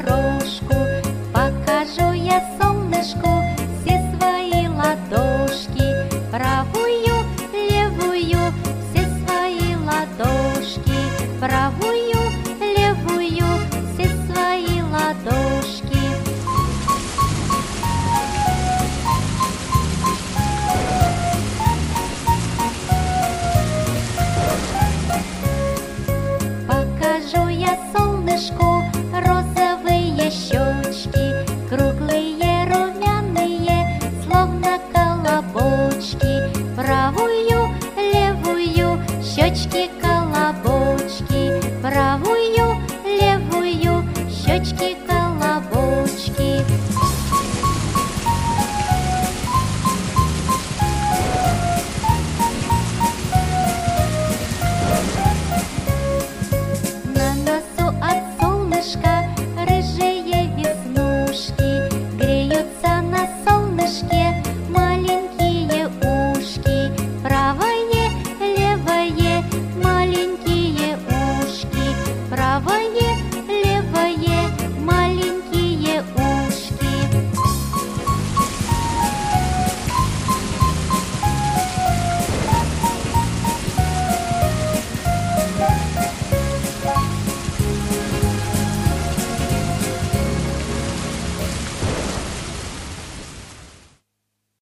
дорожку, покажу я солнышку все свои ладошки, правую, левую, все свои ладошки, правую, левую, все свои ладошки. Покажу я солнышку розовые щеки,